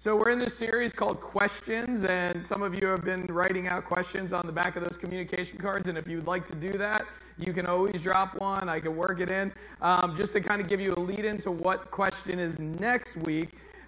So we're in this series called Questions, and some of you have been writing out questions on the back of those communication cards, and if you'd like to do that, you can always drop one. I can work it in. Just to kind of give you a lead into what question is next week,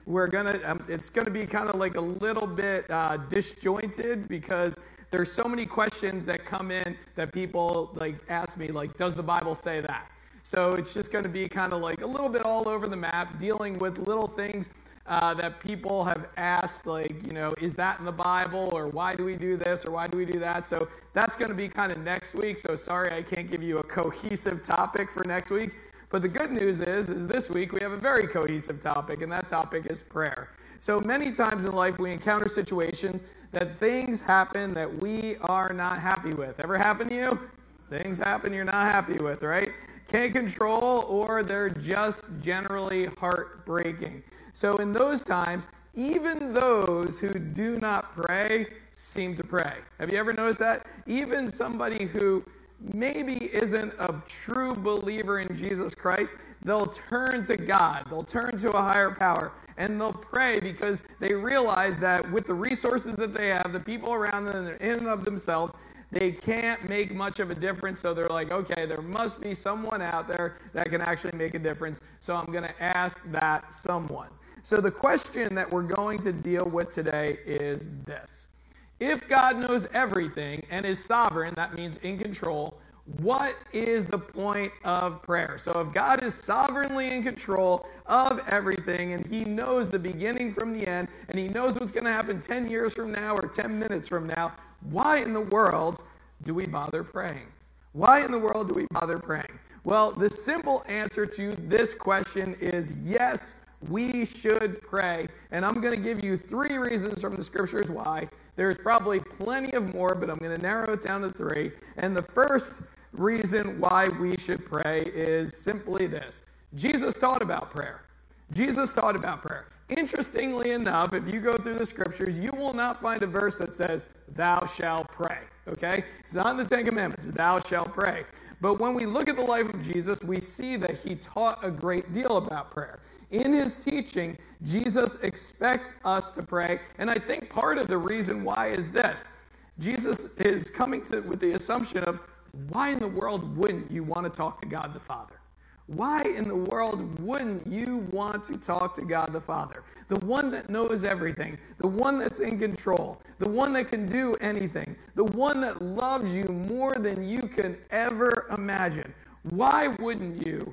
it's gonna be kind of like a little bit disjointed because there's so many questions that come in that people like ask me, like, does the Bible say that? So it's just going to be kind of like a little bit all over the map, dealing with little things that people have asked, like, is that in the Bible, or why do we do this, or why do we do that? So that's going to be kind of next week. So sorry I can't give you a cohesive topic for next week. But the good news is this week we have a very cohesive topic, and that topic is prayer. So many times in life we encounter situations that things happen that we are not happy with. Ever happen to you? Things happen you're not happy with, right? Can't control, or they're just generally heartbreaking. So in those times, even those who do not pray seem to pray. Have you ever noticed that? Even somebody who maybe isn't a true believer in Jesus Christ, they'll turn to God, they'll turn to a higher power, and they'll pray because they realize that with the resources that they have, the people around them, in and of themselves, they can't make much of a difference. So they're like, okay, there must be someone out there that can actually make a difference, so I'm going to ask that someone. So the question that we're going to deal with today is this. If God knows everything and is sovereign, that means in control, what is the point of prayer? So if God is sovereignly in control of everything, and he knows the beginning from the end, and he knows what's going to happen 10 years from now or 10 minutes from now, why in the world do we bother praying? Why in the world do we bother praying? Well, the simple answer to this question is yes, we should pray. And I'm going to give you 3 reasons from the scriptures why. There's probably plenty of more, but I'm going to narrow it down to 3. And the first reason why we should pray is simply this. Jesus taught about prayer. Jesus taught about prayer. Interestingly enough, if you go through the scriptures, you will not find a verse that says, thou shalt pray. Okay? It's not in the Ten Commandments, thou shalt pray. But when we look at the life of Jesus, we see that he taught a great deal about prayer. In his teaching, Jesus expects us to pray, and I think part of the reason why is this. Jesus is coming with the assumption of, why in the world wouldn't you want to talk to God the Father? Why in the world wouldn't you want to talk to God the Father? The one that knows everything, the one that's in control, the one that can do anything, the one that loves you more than you can ever imagine. Why wouldn't you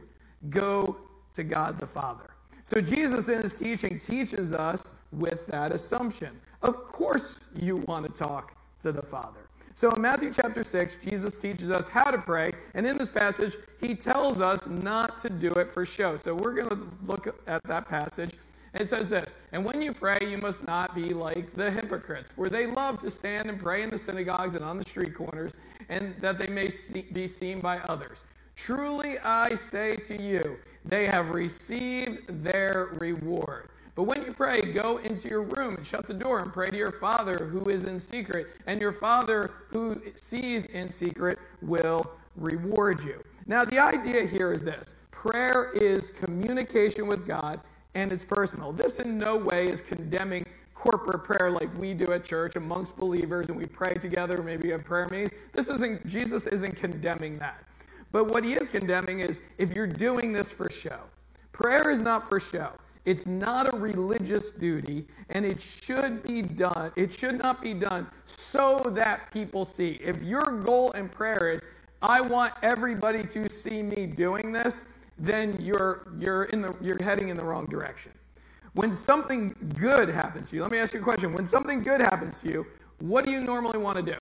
go to God the Father? So Jesus in his teaching teaches us with that assumption. Of course you want to talk to the Father. So in Matthew chapter 6, Jesus teaches us how to pray, and in this passage, he tells us not to do it for show. So we're going to look at that passage, and it says this, and when you pray, you must not be like the hypocrites, for they love to stand and pray in the synagogues and on the street corners, and that they may be seen by others. Truly I say to you, they have received their reward. But when you pray, go into your room and shut the door and pray to your Father who is in secret, and your Father who sees in secret will reward you. Now, the idea here is this. Prayer is communication with God, and it's personal. This in no way is condemning corporate prayer like we do at church amongst believers, and we pray together, maybe we have prayer meetings. Jesus isn't condemning that. But what he is condemning is if you're doing this for show. Prayer is not for show. It's not a religious duty, and it should be done. It should not be done so that people see. If your goal in prayer is, I want everybody to see me doing this, then you're heading in the wrong direction. When something good happens to you, let me ask you a question. When something good happens to you, what do you normally want to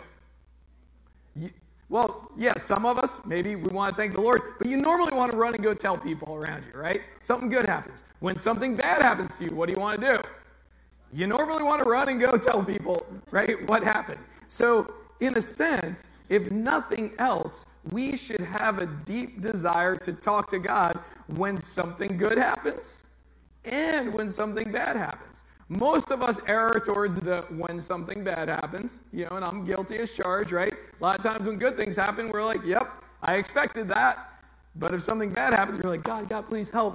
do? Well, yes, some of us, maybe we want to thank the Lord, but you normally want to run and go tell people around you, right? Something good happens. When something bad happens to you, what do you want to do? You normally want to run and go tell people, right, what happened. So, in a sense, if nothing else, we should have a deep desire to talk to God when something good happens and when something bad happens. Most of us err towards the when something bad happens, and I'm guilty as charged, right? A lot of times when good things happen, we're like, yep, I expected that. But if something bad happens, you're like, God, please help me.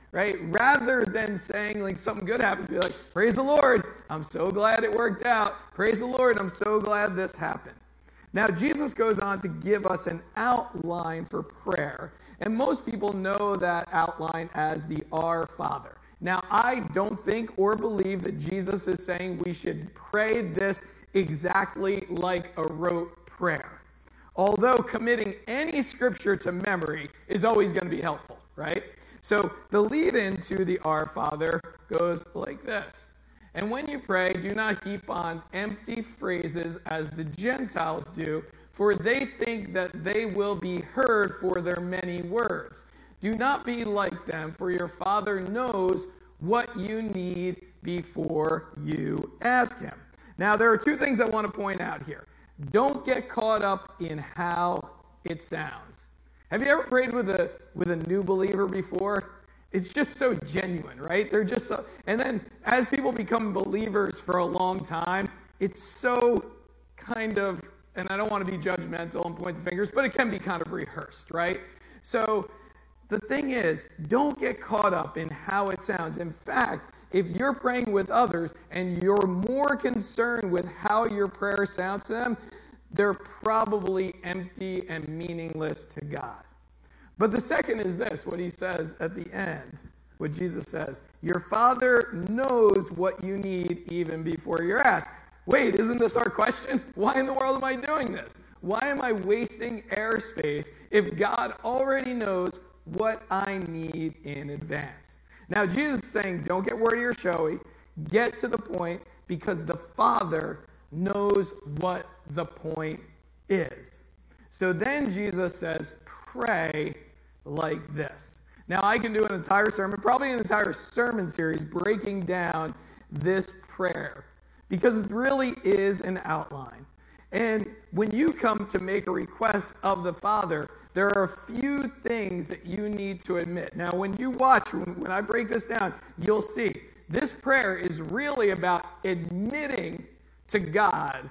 right? Rather than saying like something good happened, be like, praise the Lord, I'm so glad it worked out. Praise the Lord, I'm so glad this happened. Now, Jesus goes on to give us an outline for prayer. And most people know that outline as the Our Father. Now, I don't think or believe that Jesus is saying we should pray this exactly like a rote prayer. Although committing any scripture to memory is always going to be helpful, right? So the lead into the Our Father goes like this. And when you pray, do not heap on empty phrases as the Gentiles do, for they think that they will be heard for their many words. Do not be like them, for your Father knows what you need before you ask him. Now, there are two things I want to point out here. Don't get caught up in how it sounds. Have you ever prayed with a new believer before? It's just so genuine, right? They're just so, and then as people become believers for a long time, it's so kind of, and I don't want to be judgmental and point the fingers, but it can be kind of rehearsed, right? So the thing is, don't get caught up in how it sounds. In fact, if you're praying with others and you're more concerned with how your prayer sounds to them, they're probably empty and meaningless to God. But the second is this, what he says at the end, what Jesus says, your Father knows what you need even before you're asked. Wait, isn't this our question? Why in the world am I doing this? Why am I wasting airspace if God already knows what I need in advance? Now, Jesus is saying, don't get wordy or showy. Get to the point, because the Father knows what the point is. So then Jesus says, pray like this. Now, I can do an entire sermon, probably an entire sermon series, breaking down this prayer, because it really is an outline. And when you come to make a request of the Father, there are a few things that you need to admit. Now, when you watch, when I break this down, you'll see this prayer is really about admitting to God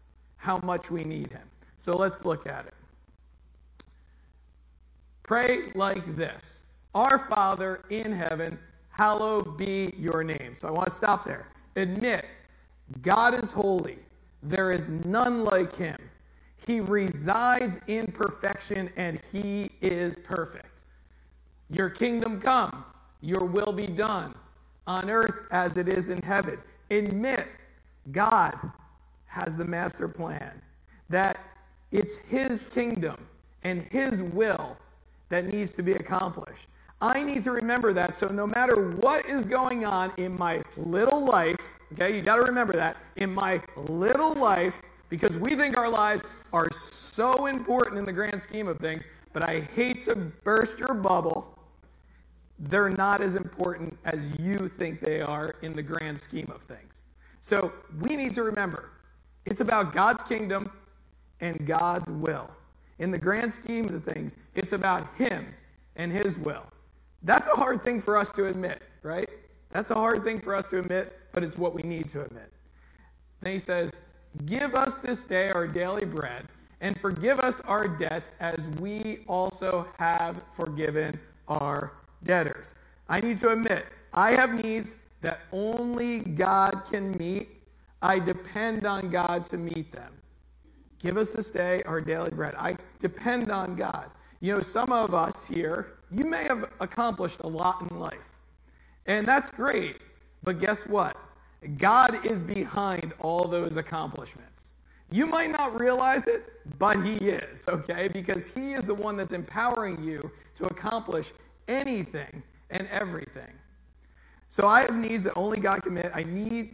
how much we need him. So let's look at it. Pray like this. Our Father in heaven, hallowed be your name. So I want to stop there. Admit, God is holy. There is none like him. He resides in perfection, and he is perfect. Your kingdom come. Your will be done on earth as it is in heaven. Admit, God has the master plan, that it's his kingdom and his will that needs to be accomplished. I need to remember that, so no matter what is going on in my little life, okay, you got to remember that, in my little life, because we think our lives are so important in the grand scheme of things, but I hate to burst your bubble, they're not as important as you think they are in the grand scheme of things. So we need to remember, it's about God's kingdom and God's will. In the grand scheme of things, it's about him and his will. That's a hard thing for us to admit, right? That's a hard thing for us to admit, but it's what we need to admit. Then he says, give us this day our daily bread, and forgive us our debts as we also have forgiven our debtors. I need to admit, I have needs that only God can meet. I depend on God to meet them. Give us this day our daily bread. I depend on God. You know, some of us here, you may have accomplished a lot in life. And that's great. But guess what? God is behind all those accomplishments. You might not realize it, but he is, okay? Because he is the one that's empowering you to accomplish anything and everything. So I have needs that only God can meet. I need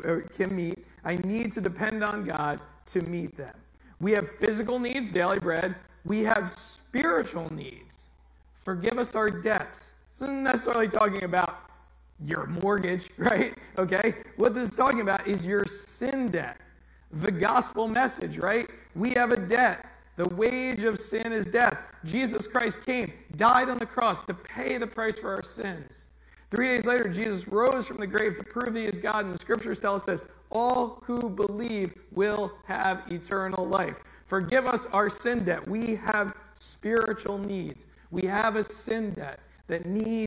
to depend on God to meet them. We have physical needs, daily bread. We have spiritual needs. Forgive us our debts. This isn't necessarily talking about your mortgage, right? Okay? What this is talking about is your sin debt. The gospel message, right? We have a debt. The wage of sin is death. Jesus Christ came, died on the cross to pay the price for our sins. 3 days later, Jesus rose from the grave to prove that he is God, and the scriptures tell us this, all who believe will have eternal life. Forgive us our sin debt. We have spiritual needs. We have a sin debt that needs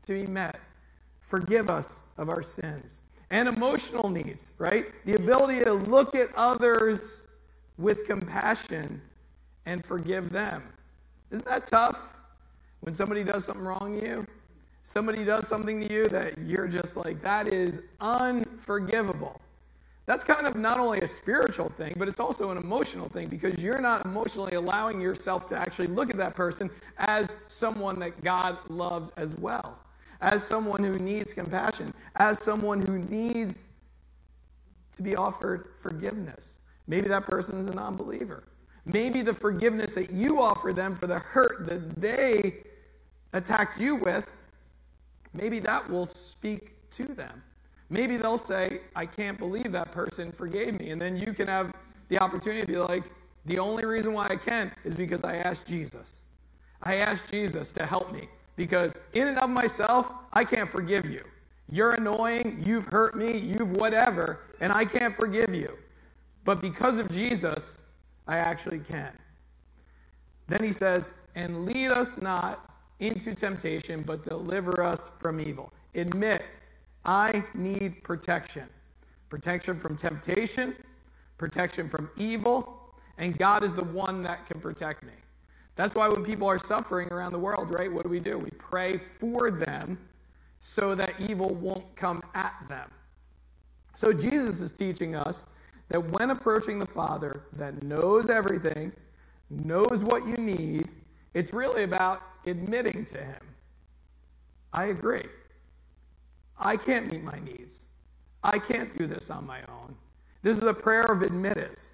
to be met. Forgive us of our sins. And emotional needs, right? The ability to look at others with compassion and forgive them. Isn't that tough? When somebody does something wrong to you, somebody does something to you that you're just like, that is unforgivable. That's kind of not only a spiritual thing, but it's also an emotional thing, because you're not emotionally allowing yourself to actually look at that person as someone that God loves as well, as someone who needs compassion, as someone who needs to be offered forgiveness. Maybe that person is a non-believer. Maybe the forgiveness that you offer them for the hurt that they attacked you with, maybe that will speak to them. Maybe they'll say, I can't believe that person forgave me. And then you can have the opportunity to be like, the only reason why I can is because I asked Jesus. I asked Jesus to help me, because in and of myself, I can't forgive you. You're annoying, you've hurt me, you've whatever, and I can't forgive you. But because of Jesus, I actually can. Then he says, and lead us not into temptation, but deliver us from evil. Admit, I need protection. Protection from temptation, protection from evil, and God is the one that can protect me. That's why when people are suffering around the world, right, what do? We pray for them so that evil won't come at them. So Jesus is teaching us that when approaching the Father that knows everything, knows what you need, it's really about admitting to him, I agree. I can't meet my needs. I can't do this on my own. This is a prayer of admittance.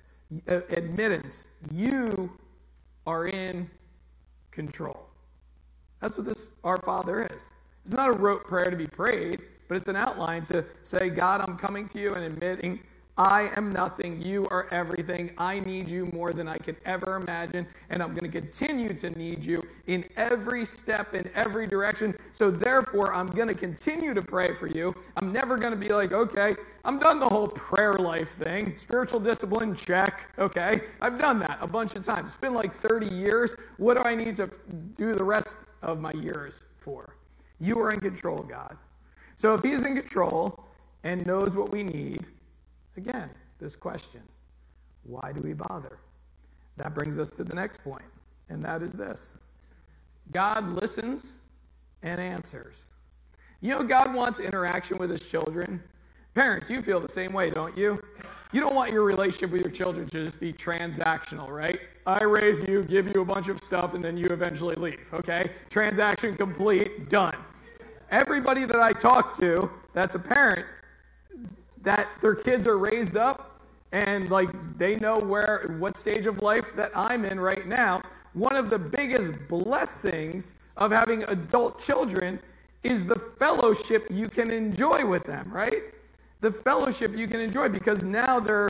You are in control. That's what this Our Father is. It's not a rote prayer to be prayed, but it's an outline to say, God, I'm coming to you and admitting I am nothing. You are everything. I need you more than I could ever imagine, and I'm going to continue to need you in every step, in every direction. So therefore, I'm going to continue to pray for you. I'm never going to be like, okay, I'm done the whole prayer life thing. Spiritual discipline, check. Okay, I've done that a bunch of times. It's been like 30 years. What do I need to do the rest of my years for? You are in control, God. So if he's in control and knows what we need, again, this question, why do we bother? That brings us to the next point, and that is this. God listens and answers. You know, God wants interaction with his children. Parents, you feel the same way, don't you? You don't want your relationship with your children to just be transactional, right? I raise you, give you a bunch of stuff, and then you eventually leave, okay? Transaction complete, done. Everybody that I talk to that's a parent, that their kids are raised up and like they know what stage of life that I'm in right now, one of the biggest blessings of having adult children is the fellowship you can enjoy with them, right? The fellowship you can enjoy, because now they're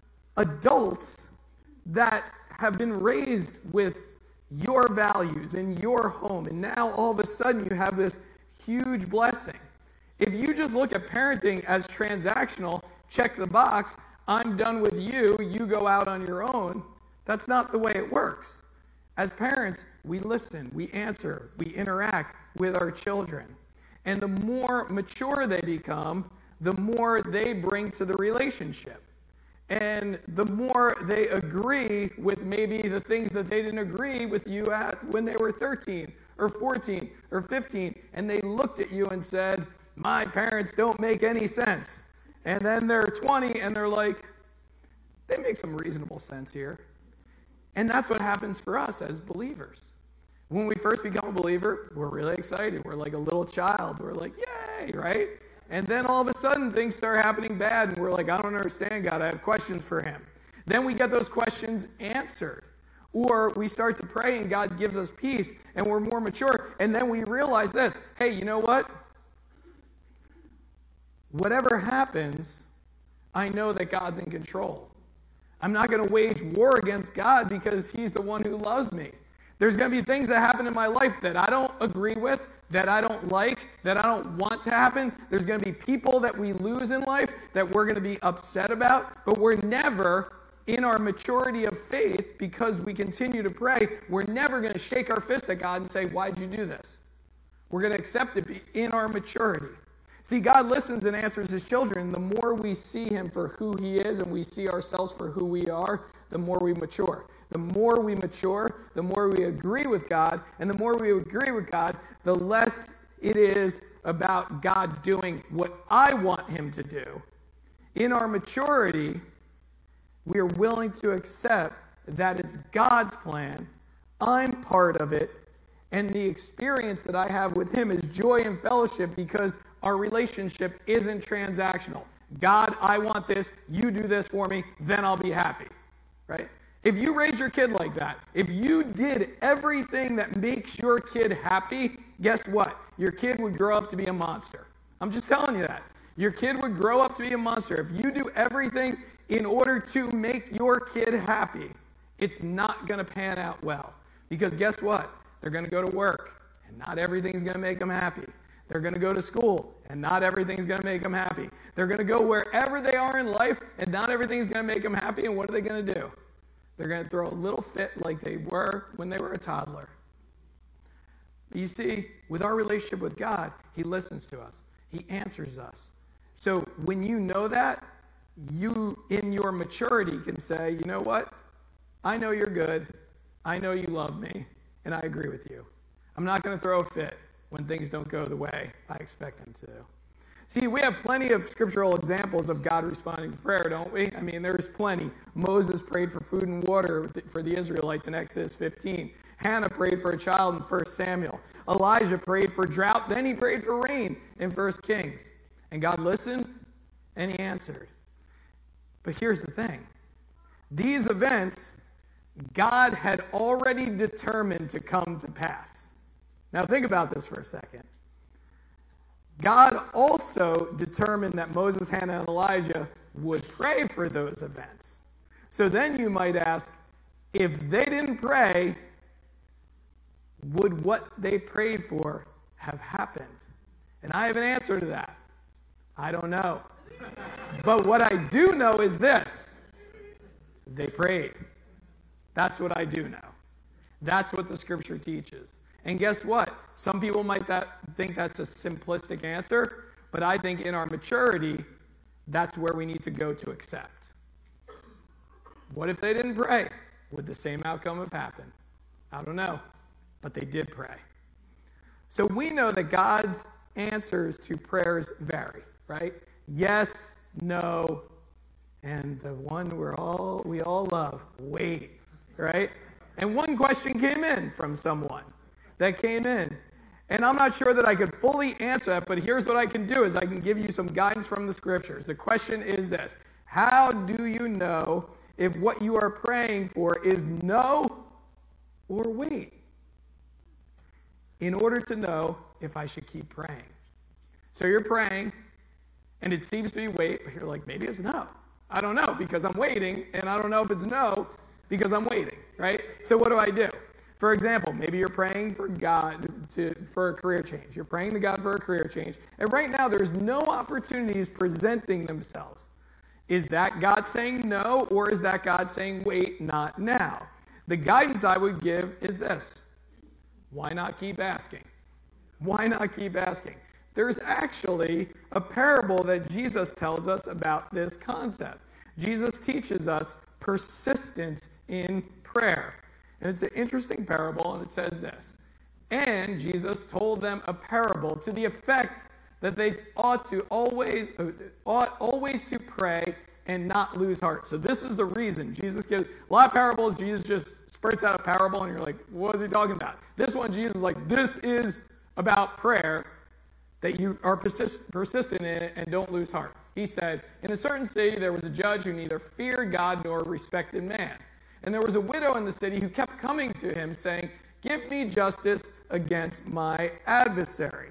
adults that have been raised with your values in your home, and now all of a sudden you have this huge blessing. If you just look at parenting as transactional, check the box, I'm done with you, you go out on your own, that's not the way it works. As parents, we listen, we answer, we interact with our children. And the more mature they become, the more they bring to the relationship. And the more they agree with maybe the things that they didn't agree with you at when they were 13 or 14 or 15, and they looked at you and said, my parents don't make any sense. And then they're 20 and they're like, they make some reasonable sense here. And that's what happens for us as believers. When we first become a believer, we're really excited. We're like a little child. We're like, yay, right? And then all of a sudden things start happening bad and we're like, I don't understand God. I have questions for him. Then we get those questions answered. Or we start to pray and God gives us peace and we're more mature. And then we realize this, hey, you know what? Whatever happens, I know that God's in control. I'm not going to wage war against God because he's the one who loves me. There's going to be things that happen in my life that I don't agree with, that I don't like, that I don't want to happen. There's going to be people that we lose in life that we're going to be upset about, but we're never, in our maturity of faith, because we continue to pray, we're never going to shake our fist at God and say, why'd you do this? We're going to accept it in our maturity. See, God listens and answers his children. The more we see him for who he is and we see ourselves for who we are, the more we mature. The more we mature, the more we agree with God. And the more we agree with God, the less it is about God doing what I want him to do. In our maturity, we are willing to accept that it's God's plan. I'm part of it. And the experience that I have with him is joy and fellowship because our relationship isn't transactional. God, I want this. You do this for me. Then I'll be happy. Right? If you raise your kid like that, if you did everything that makes your kid happy, guess what? Your kid would grow up to be a monster. I'm just telling you that. Your kid would grow up to be a monster. If you do everything in order to make your kid happy, it's not going to pan out well. Because guess what? They're going to go to work, and not everything's going to make them happy. They're going to go to school, and not everything's going to make them happy. They're going to go wherever they are in life, and not everything's going to make them happy. And what are they going to do? They're going to throw a little fit like they were when they were a toddler. You see, with our relationship with God, he listens to us. He answers us. So when you know that, you, in your maturity, can say, you know what? I know you're good. I know you love me. And I agree with you. I'm not going to throw a fit when things don't go the way I expect them to. See, we have plenty of scriptural examples of God responding to prayer, don't we? I mean, there's plenty. Moses prayed for food and water for the Israelites in Exodus 15. Hannah prayed for a child in 1 Samuel. Elijah prayed for drought, then he prayed for rain in 1 Kings. And God listened, and he answered. But here's the thing. These events God had already determined to come to pass. Now think about this for a second. God also determined that Moses, Hannah, and Elijah would pray for those events. So then you might ask, if they didn't pray, would what they prayed for have happened? And I have an answer to that. I don't know. But what I do know is this. They prayed. That's what I do know. That's what the scripture teaches. And guess what? Some people might think that's a simplistic answer, but I think in our maturity, that's where we need to go to accept. What if they didn't pray? Would the same outcome have happened? I don't know, but they did pray. So we know that God's answers to prayers vary, right? Yes, no, and the one we all love, wait. Right? And one question came in from someone that came in. And I'm not sure that I could fully answer that, but here's what I can do is I can give you some guidance from the scriptures. The question is this. How do you know if what you are praying for is no or wait? In order to know if I should keep praying. So you're praying, and it seems to be wait, but you're like, maybe it's no. I don't know because I'm waiting, and I don't know if it's no because I'm waiting, right? So what do I do? For example, maybe you're praying for God for a career change. You're praying to God for a career change. And right now, there's no opportunities presenting themselves. Is that God saying no, or is that God saying wait, not now? The guidance I would give is this. Why not keep asking? Why not keep asking? There's actually a parable that Jesus tells us about this concept. Jesus teaches us persistence in prayer. And it's an interesting parable, and it says this. And Jesus told them a parable to the effect that they ought always to pray and not lose heart. So this is the reason. Jesus gives a lot of parables. Jesus just spurts out a parable, and you're like, what is he talking about? This one, Jesus is like, this is about prayer, that you are persistent in it and don't lose heart. He said, in a certain city there was a judge who neither feared God nor respected man. And there was a widow in the city who kept coming to him saying, give me justice against my adversary.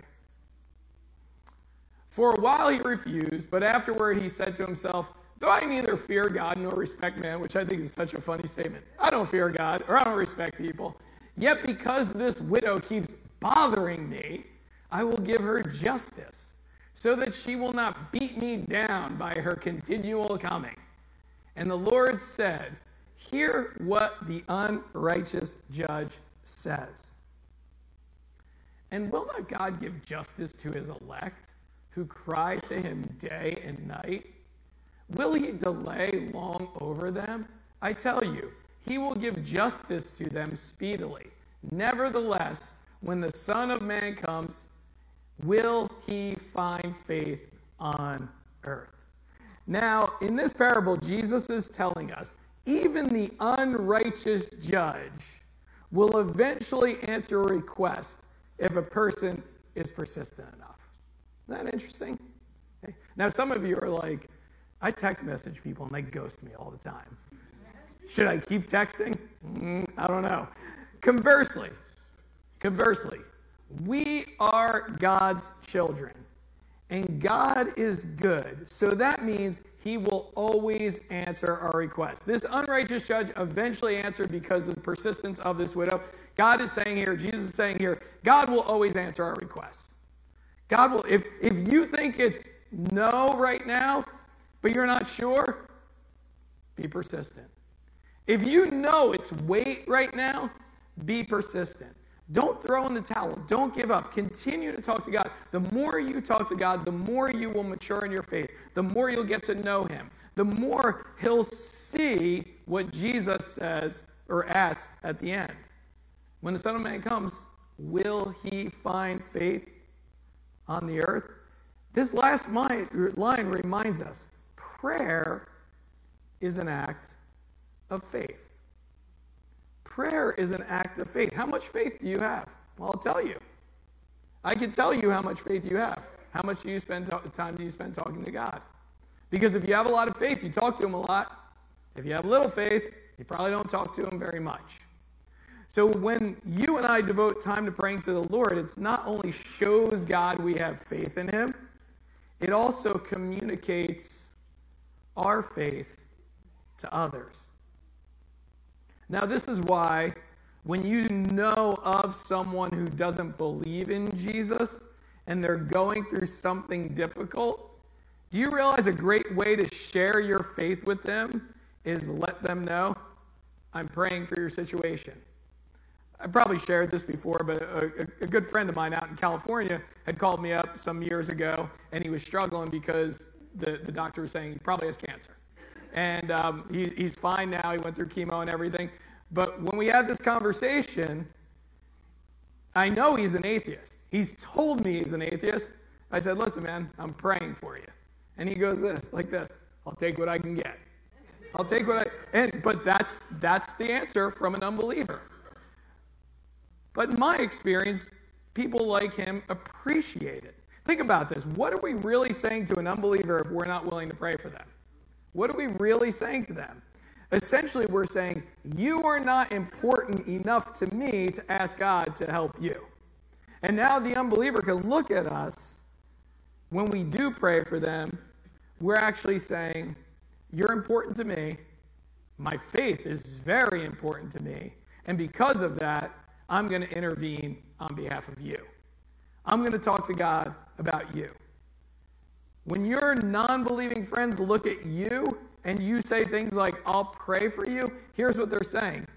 For a while he refused, but afterward he said to himself, though I neither fear God nor respect man, which I think is such a funny statement. I don't fear God, or I don't respect people. Yet because this widow keeps bothering me, I will give her justice, so that she will not beat me down by her continual coming. And the Lord said, hear what the unrighteous judge says. And will not God give justice to his elect, who cry to him day and night? Will he delay long over them? I tell you, he will give justice to them speedily. Nevertheless, when the Son of Man comes, will he find faith on earth? Now, in this parable, Jesus is telling us, even the unrighteous judge will eventually answer a request if a person is persistent enough. Isn't that interesting? Okay. Now, some of you are like, I text message people and they ghost me all the time. Should I keep texting? I don't know. Conversely, we are God's children, and God is good. So that means he will always answer our requests. This unrighteous judge eventually answered because of the persistence of this widow. God is saying here, Jesus is saying here, God will always answer our requests. God will, if you think it's no right now, but you're not sure, be persistent. If you know it's wait right now, be persistent. Don't throw in the towel. Don't give up. Continue to talk to God. The more you talk to God, the more you will mature in your faith. The more you'll get to know him. The more he'll see what Jesus says or asks at the end. When the Son of Man comes, will he find faith on the earth? This last line reminds us, prayer is an act of faith. Prayer is an act of faith. How much faith do you have? Well, I'll tell you. I can tell you how much faith you have. How much do you spend time do you spend talking to God? Because if you have a lot of faith, you talk to him a lot. If you have little faith, you probably don't talk to him very much. So when you and I devote time to praying to the Lord, it's not only shows God we have faith in him, it also communicates our faith to others. Now, this is why when you know of someone who doesn't believe in Jesus and they're going through something difficult, do you realize a great way to share your faith with them is let them know, I'm praying for your situation. I probably shared this before, but a good friend of mine out in California had called me up some years ago, and he was struggling because the doctor was saying he probably has cancer. And he's fine now. He went through chemo and everything. But when we had this conversation, I know he's an atheist. He's told me he's an atheist. I said, listen, man, I'm praying for you. And he goes like this, I'll take what I can get. I'll take what but that's the answer from an unbeliever. But in my experience, people like him appreciate it. Think about this. What are we really saying to an unbeliever if we're not willing to pray for them? What are we really saying to them? Essentially, we're saying, you are not important enough to me to ask God to help you. And now the unbeliever can look at us when we do pray for them. We're actually saying, you're important to me. My faith is very important to me. And because of that, I'm going to intervene on behalf of you. I'm going to talk to God about you. When your non-believing friends look at you and you say things like, I'll pray for you, here's what they're saying.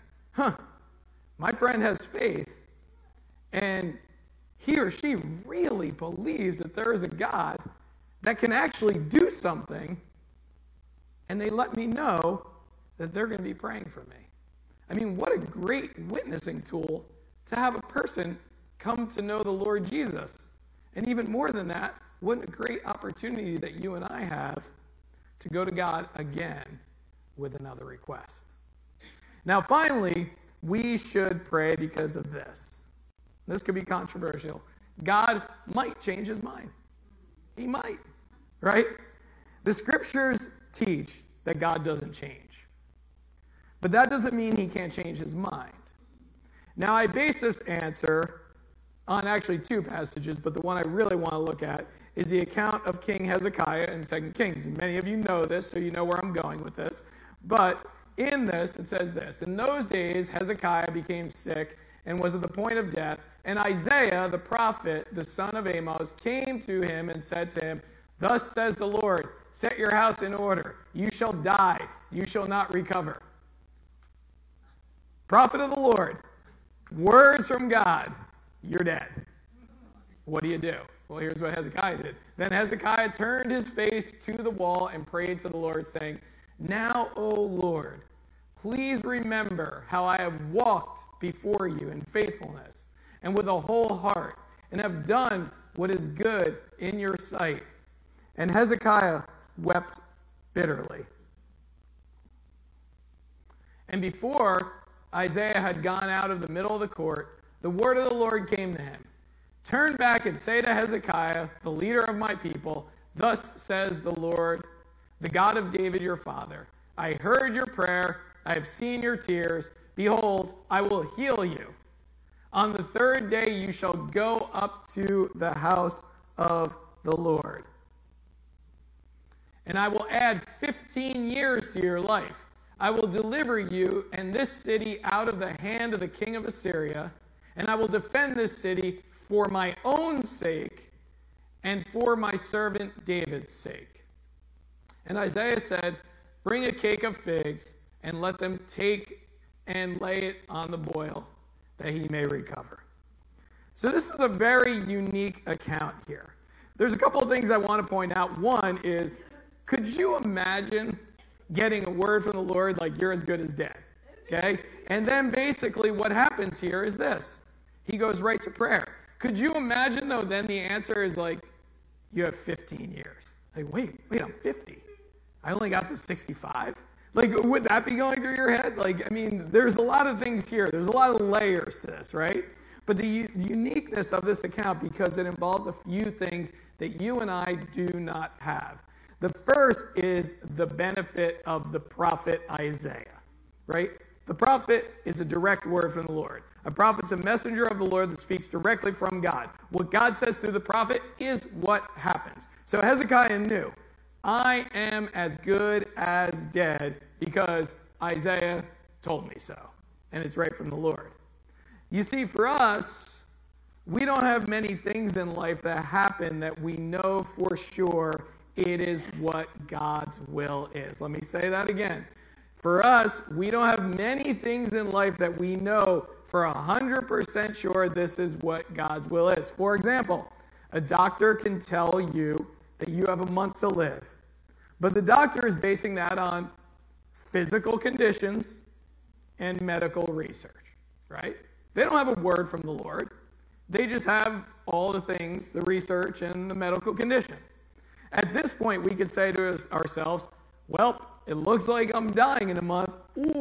My friend has faith, and he or she really believes that there is a God that can actually do something, and they let me know that they're going to be praying for me. I mean, what a great witnessing tool to have a person come to know the Lord Jesus. And even more than that, what a great opportunity that you and I have to go to God again with another request. Now, finally, we should pray because of this. This could be controversial. God might change his mind. He might, right? The scriptures teach that God doesn't change. But that doesn't mean he can't change his mind. Now, I base this answer on actually two passages, but the one I really want to look at is the account of King Hezekiah in 2 Kings. And many of you know this, so you know where I'm going with this. But in this, it says this: in those days, Hezekiah became sick and was at the point of death. And Isaiah, the prophet, the son of Amos, came to him and said to him, thus says the Lord, set your house in order. You shall die. You shall not recover. Prophet of the Lord, words from God, you're dead. What do? Well, here's what Hezekiah did. Then Hezekiah turned his face to the wall and prayed to the Lord, saying, "Now, O Lord, please remember how I have walked before you in faithfulness and with a whole heart, and have done what is good in your sight." And Hezekiah wept bitterly. And before Isaiah had gone out of the middle of the court, the word of the Lord came to him. "Turn back and say to Hezekiah, the leader of my people, thus says the Lord, the God of David your father, I heard your prayer, I have seen your tears. Behold, I will heal you. On the third day you shall go up to the house of the Lord. And I will add 15 years to your life. I will deliver you and this city out of the hand of the king of Assyria, and I will defend this city for my own sake and for my servant David's sake." And Isaiah said, "Bring a cake of figs and let them take and lay it on the boil, that he may recover." So this is a very unique account here. There's a couple of things I want to point out. One is, could you imagine getting a word from the Lord like you're as good as dead? Okay? And then basically what happens here is this. He goes right to prayer. Could you imagine, though, then the answer is like, you have 15 years. Like, wait, I'm 50. I only got to 65? Like, would that be going through your head? Like, I mean, there's a lot of things here. There's a lot of layers to this, right? But the uniqueness of this account, because it involves a few things that you and I do not have. The first is the benefit of the prophet Isaiah, right? The prophet is a direct word from the Lord. A prophet's a messenger of the Lord that speaks directly from God. What God says through the prophet is what happens. So Hezekiah knew, I am as good as dead because Isaiah told me so. And it's right from the Lord. You see, for us, we don't have many things in life that happen that we know for sure it is what God's will is. Let me say that again. For us, we don't have many things in life that we know for 100% sure this is what God's will is. For example, a doctor can tell you that you have a month to live. But the doctor is basing that on physical conditions and medical research, right? They don't have a word from the Lord. They just have all the things, the research and the medical condition. At this point, we could say to ourselves, well, it looks like I'm dying in a month,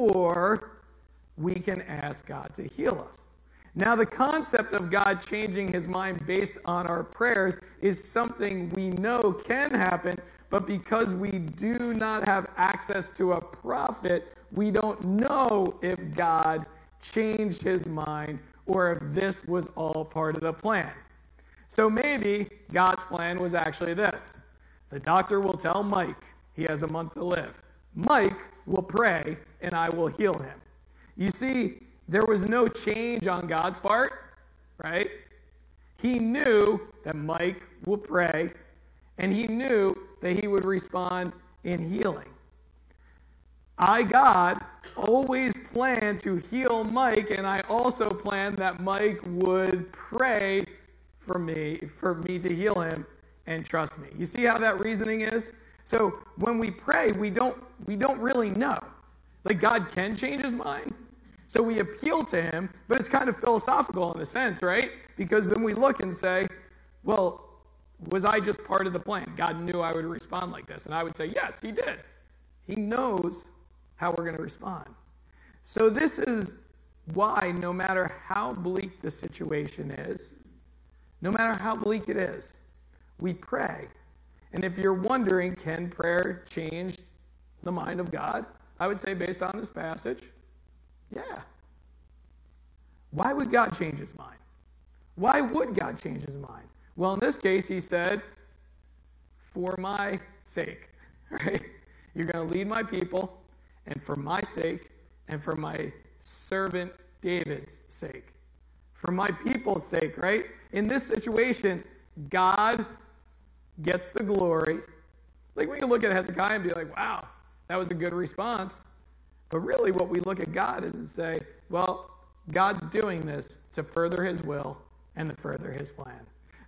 or we can ask God to heal us. Now, the concept of God changing his mind based on our prayers is something we know can happen, but because we do not have access to a prophet, we don't know if God changed his mind or if this was all part of the plan. So maybe God's plan was actually this. The doctor will tell Mike he has a month to live. Mike will pray, and I will heal him. You see, there was no change on God's part, right? He knew that Mike will pray, and he knew that he would respond in healing. God always planned to heal Mike, and I also planned that Mike would pray for me to heal him and trust me. You see how that reasoning is? So when we pray, we don't really know. Like, God can change his mind. So we appeal to him, but it's kind of philosophical in a sense, right? Because then we look and say, well, was I just part of the plan? God knew I would respond like this. And I would say, yes, he did. He knows how we're going to respond. So this is why no matter how bleak the situation is, no matter how bleak it is, we pray. And if you're wondering, can prayer change the mind of God? I would say based on this passage, yeah. Why would God change his mind? Why would God change his mind? Well, in this case, he said, for my sake, right? You're going to lead my people, and for my sake, and for my servant David's sake. For my people's sake, right? In this situation, God gets the glory. Like, we can look at Hezekiah and be like, wow, that was a good response. But really what we look at God is and say, well, God's doing this to further his will and to further his plan.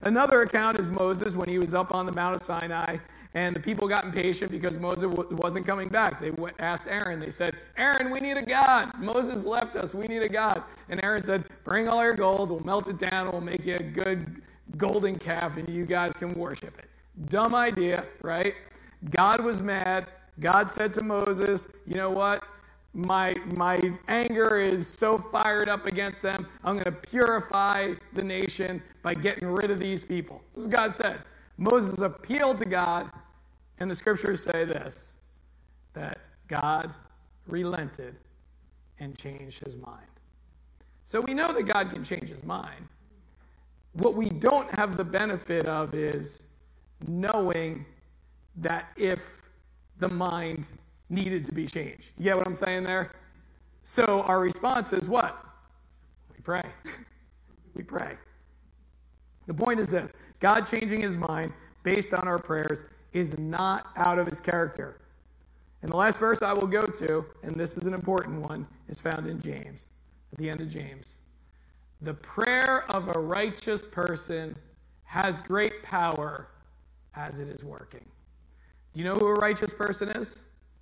Another account is Moses when he was up on the Mount of Sinai, and the people got impatient because Moses wasn't coming back. They asked Aaron. They said, Aaron, we need a God. Moses left us. We need a God. And Aaron said, bring all your gold. We'll melt it down. We'll make you a good golden calf, and you guys can worship it. Dumb idea, right? God was mad. God said to Moses, you know what? My anger is so fired up against them, I'm going to purify the nation by getting rid of these people. This is what God said. Moses appealed to God, and the scriptures say this, that God relented and changed his mind. So we know that God can change his mind. What we don't have the benefit of is knowing that if the mind needed to be changed. You get what I'm saying there? So our response is what? We pray. We pray. The point is this. God changing his mind based on our prayers is not out of his character. And the last verse I will go to, and this is an important one, is found in James, at the end of James. The prayer of a righteous person has great power as it is working. Do you know who a righteous person is?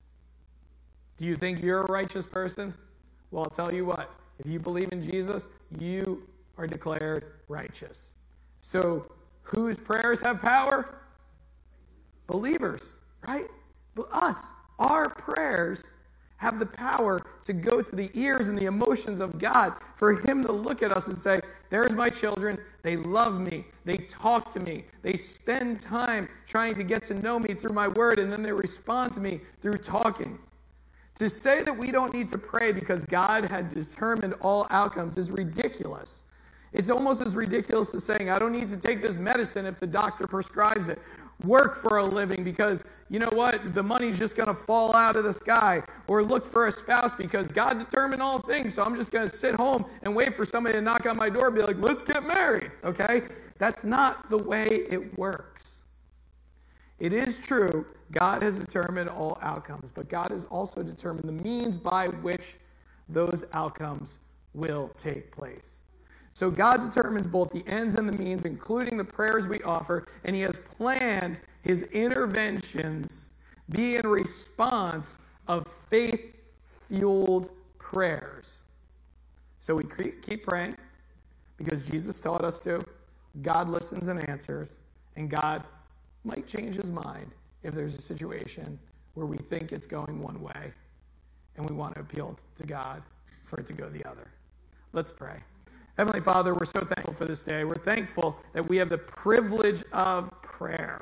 Do you think you're a righteous person? Well, I'll tell you what. If you believe in Jesus, you are declared righteous. So, whose prayers have power? Believers, right? But us, our prayers have the power to go to the ears and the emotions of God, for him to look at us and say, there's my children, they love me, they talk to me, they spend time trying to get to know me through my word, and then they respond to me through talking. To say that we don't need to pray because God had determined all outcomes is ridiculous. It's almost as ridiculous as saying, I don't need to take this medicine if the doctor prescribes it. Work for a living because, you know what, the money's just going to fall out of the sky. Or look for a spouse because God determined all things, so I'm just going to sit home and wait for somebody to knock on my door and be like, let's get married, okay? That's not the way it works. It is true, God has determined all outcomes, but God has also determined the means by which those outcomes will take place. So God determines both the ends and the means, including the prayers we offer, and he has planned his interventions be in response of faith-fueled prayers. So we keep praying because Jesus taught us to. God listens and answers, and God might change his mind if there's a situation where we think it's going one way and we want to appeal to God for it to go the other. Let's pray. Heavenly Father, we're so thankful for this day. We're thankful that we have the privilege of prayer.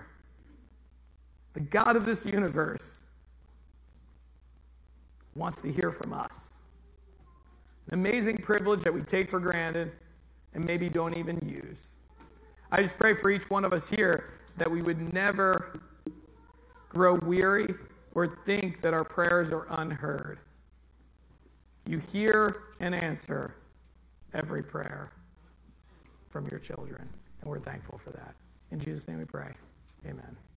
The God of this universe wants to hear from us. An amazing privilege that we take for granted and maybe don't even use. I just pray for each one of us here that we would never grow weary or think that our prayers are unheard. You hear and answer every prayer from your children, and we're thankful for that. In Jesus' name we pray. Amen.